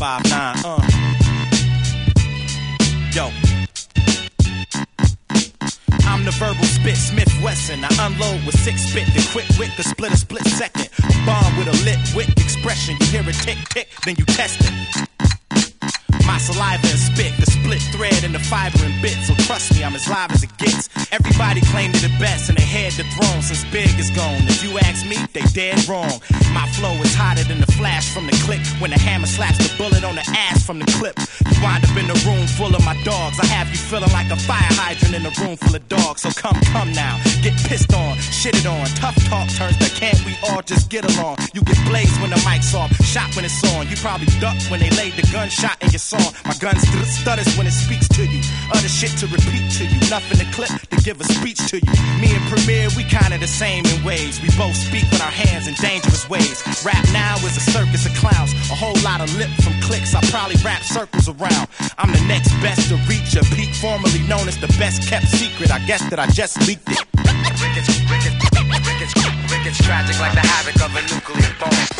5'9", Yo. I'm the verbal spit, Smith Wesson. I unload with 6 spit, then quick wit could split a split second. A bomb with a lit wit expression. You hear it tick tick, then you test it. My saliva and spit, the split thread and the fiber and bit. So trust me, I'm as live as it gets. Everybody claimed it the best and they had the throne since Big is gone. If you ask me, they dead wrong. My flow is hotter than the flash from the click. When the hammer slaps the bullet on the ass from the clip. You wind up in a room full of my dogs. I have you feeling like a fire hydrant in a room full of dogs. So come now, get pissed on, shitted on. Tough talk turns to can't we all just get along. You get blazed when the mic's off, shot when it's on. You probably duck when they laid the gunshot in your song. My gun stutters when it speaks to you. Other shit to repeat to you. Nothing to clip to give a speech to you. Me and Premier, we kinda the same in ways. We both speak with our hands in dangerous ways. Rap now is a circus of clowns. A whole lot of lip from clicks. I probably rap circles around. I'm the next best to reach a peak, formerly known as the best kept secret. I guess that I just leaked it. Ricketts tragic like the havoc of a nuclear bomb.